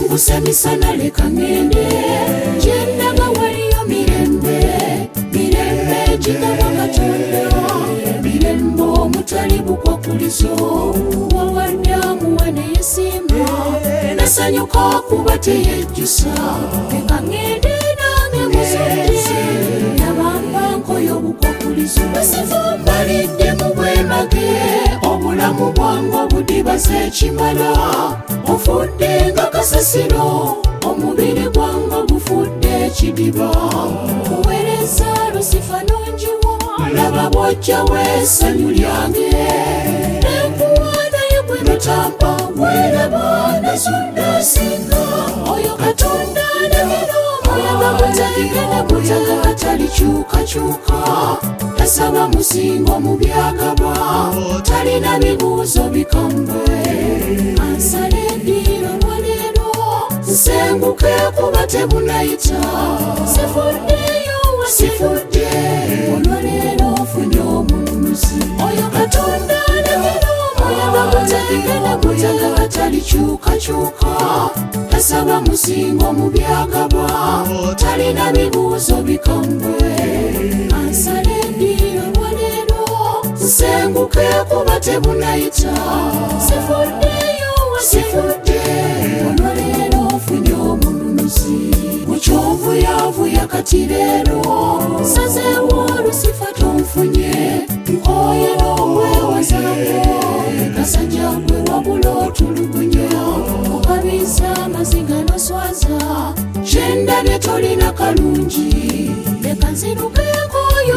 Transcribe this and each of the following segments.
senguse misana leka ngende jendaga waliyo mirembe jigaba Katonda mirembe omutali bukwakulizo wawaddamu wane yesimba nasanyuka kuba teyejjusa leka ngende nange muzonde nabamba nkoyo bukwakulizo balidde mu bwemage obulamu bwange obudibaza ekimala ofudde nga kasasiro omubiri gwange gufudde ekidiba kuweereza Lusifa nonjiwa laba bwojja weessanyu lyange nenkuwaanayo gwe mutampa weeraba nazudda singa oyo Katonda ndagira omuyaga gutaligana gutaga atalikyukakyuka tasaba musingo mu byagaba talina bibuuzo bikambwe ansala eddiiro lwaleero nsenguke kuba tebunayita sifuddeyo wasifudde olwaleero ofunye omununuzi oyo Katonda ndagira omuyaga gutaligana gutaga atalikyukakyuka tasaba musingo mu byagaba talina bibuuzo bikambwe ansala eddiiro lwaleero nsenguke kuba tebunayita sifuddeyo wasifudde olwaleero ofunye omununuzi mukyonvuyavuya kati leero nsazeewo Lusifa tonfunye nkoye n'obwewazaako kasajja gwe wabula otulugunya okabiza amaziga noswaza kyendabye tolina kalungi leka nzirukeeko oyo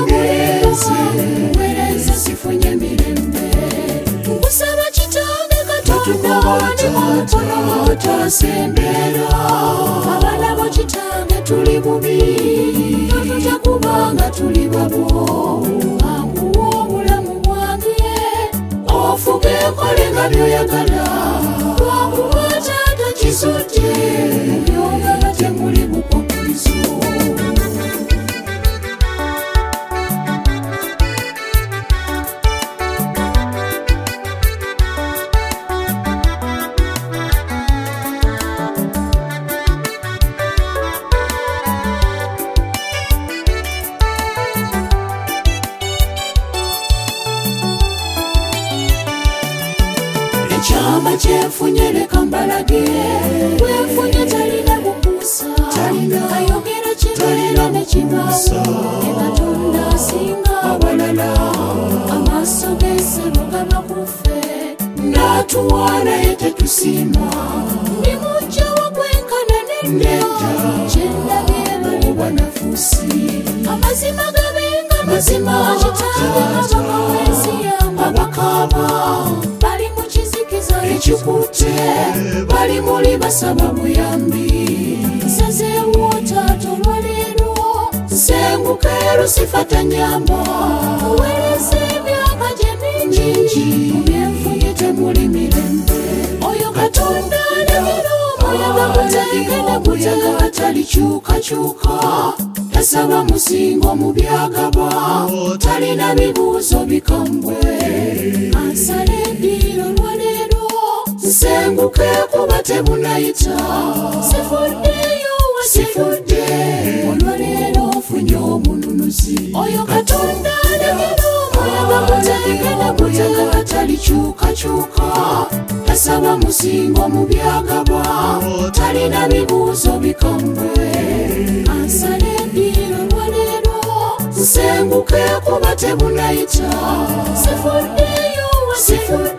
mulenzi sifunye mirembe nkusaba kitange Katonda nimukono otasembera abaana bo kitange tuli bubi totutya kubanga tuli babo anguwa obulamu bwange ofuge nkole nga byoyagala lwakuba taata kisudde byonga nga temuli bukwakulizo Chama kyenfunye leka mbalage wenfunye talina bukuusa ayogera kitalina nekibaasa Katonda asinga abalala amaaso g'ensebo gaba kuffe n'atuwa naye tetusiima nimujja wagwenkana nedda kyendabye bali banafuusi amazima gabenga mazima kitange kabaka w'ensi yange abakaaba ekikutte bali muli basaba buyambi nsazeewo taata olwaleero nsenguke Lusifa tanyamba kuweereza emyaka gye mingi mu byenfunye temuli mirembe oyo Katonda ndagira omuyaga gutaligana gutaga atalikyukakyuka tasaba musingo mu byagaba talina bibuuzo bikambwe ansala eddiiro lwaleero nsenguke kuba tebunayita sifuddeyo wasifudde olwaleero ofunye omununuzi oyo Katonda ndagira omuyaga gutaligana gutaga atalikyukakyuka tasaba musingo mu byagaba talina bibuuzo bikambwe ansala eddiiro lwaleero nsenguke kuba tebunayita sifuddeyo wasifudde